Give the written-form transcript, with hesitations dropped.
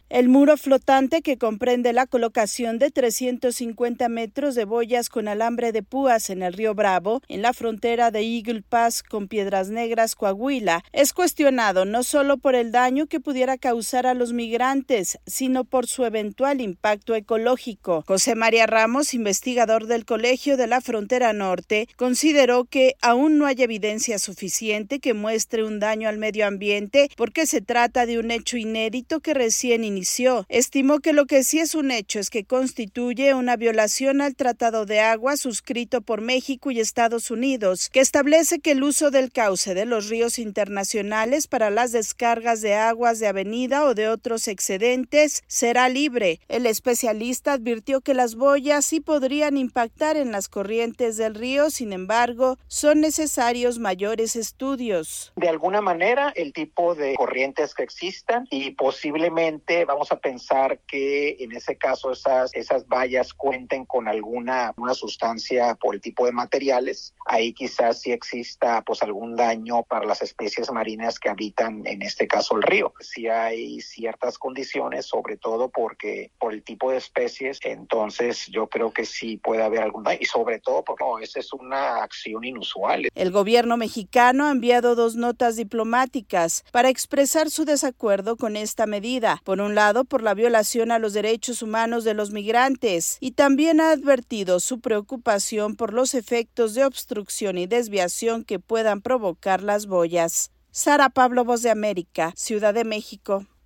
El muro flotante, que comprende la colocación de 350 metros de boyas con alambre de púas en el río Bravo, en la frontera de Eagle Pass con Piedras Negras, Coahuila, es cuestionado no solo por el daño que pudiera causar a los migrantes, sino por su eventual impacto ecológico. José María Ramos, investigador del Colegio de la Frontera Norte, consideró que aún no hay evidencia suficiente que muestre un daño al medio ambiente porque se trata de un hecho inédito que recién inició. Estimó que lo que sí es un hecho es que constituye una violación al Tratado de Aguas suscrito por México y Estados Unidos, que establece que el uso del cauce de los ríos internacionales para las descargas de aguas de avenida o de otros excedentes será libre. El especialista advirtió que las boyas sí podrían impactar en las corrientes del río, sin embargo, son necesarios mayores estudios. De alguna manera, el tipo de corrientes que existan y posiblemente vamos a pensar que en ese caso esas vallas cuenten con una sustancia por el tipo de materiales. Ahí quizás sí exista algún daño para las especies marinas que habitan en este caso el río. Sí hay ciertas condiciones, sobre todo porque por el tipo de especies, entonces yo creo que sí puede haber algún daño y sobre todo porque esa es una acción inusual. El gobierno mexicano ha enviado 2 notas diplomáticas para expresar su desacuerdo con esta medida. Por un lado, por la violación a los derechos humanos de los migrantes, y también ha advertido su preocupación por los efectos de obstrucción y desviación que puedan provocar las boyas. Sara Pablo, Voz de América, Ciudad de México.